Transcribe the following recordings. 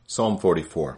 Psalm 44.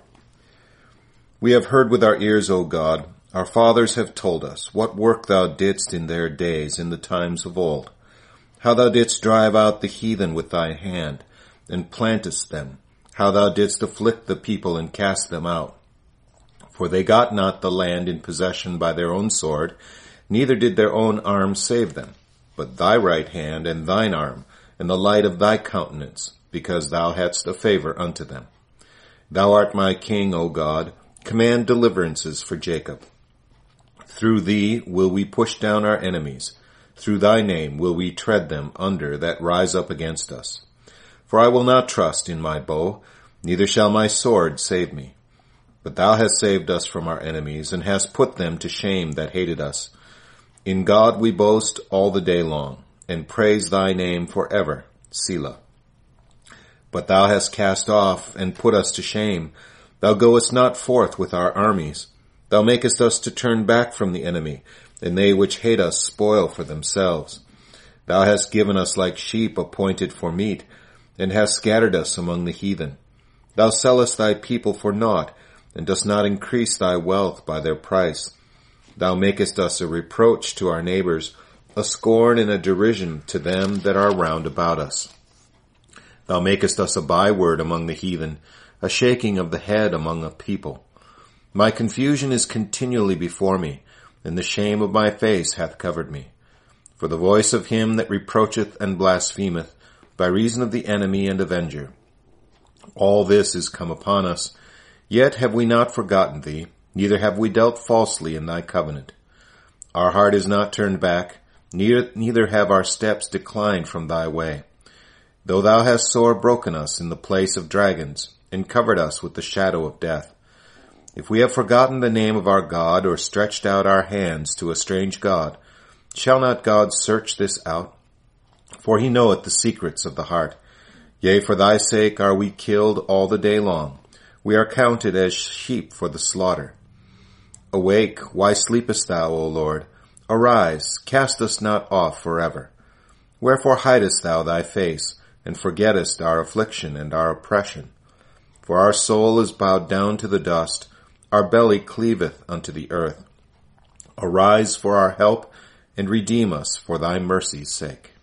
We have heard with our ears, O God, our fathers have told us, what work thou didst in their days, in the times of old, how thou didst drive out the heathen with thy hand, and plantest them, how thou didst afflict the people and cast them out. For they got not the land in possession by their own sword, neither did their own arm save them, but thy right hand and thine arm, and the light of thy countenance, because thou hadst a favor unto them. Thou art my king, O God, command deliverances for Jacob. Through thee will we push down our enemies. Through thy name will we tread them under that rise up against us. For I will not trust in my bow, neither shall my sword save me. But thou hast saved us from our enemies, and hast put them to shame that hated us. In God we boast all the day long, and praise thy name forever. Selah. But thou hast cast off and put us to shame. Thou goest not forth with our armies. Thou makest us to turn back from the enemy, and they which hate us spoil for themselves. Thou hast given us like sheep appointed for meat, and hast scattered us among the heathen. Thou sellest thy people for naught, and dost not increase thy wealth by their price. Thou makest us a reproach to our neighbors, a scorn and a derision to them that are round about us. Thou makest us a byword among the heathen, a shaking of the head among a people. My confusion is continually before me, and the shame of my face hath covered me. For the voice of him that reproacheth and blasphemeth, by reason of the enemy and avenger. All this is come upon us, yet have we not forgotten thee, neither have we dealt falsely in thy covenant. Our heart is not turned back, neither have our steps declined from thy way. Though thou hast sore broken us in the place of dragons, and covered us with the shadow of death. If we have forgotten the name of our God, or stretched out our hands to a strange God, shall not God search this out? For he knoweth the secrets of the heart. Yea, for thy sake are we killed all the day long. We are counted as sheep for the slaughter. Awake, why sleepest thou, O Lord? Arise, cast us not off forever. Wherefore hidest thou thy face, and forgettest our affliction and our oppression? For our soul is bowed down to the dust, our belly cleaveth unto the earth. Arise for our help, and redeem us for thy mercy's sake.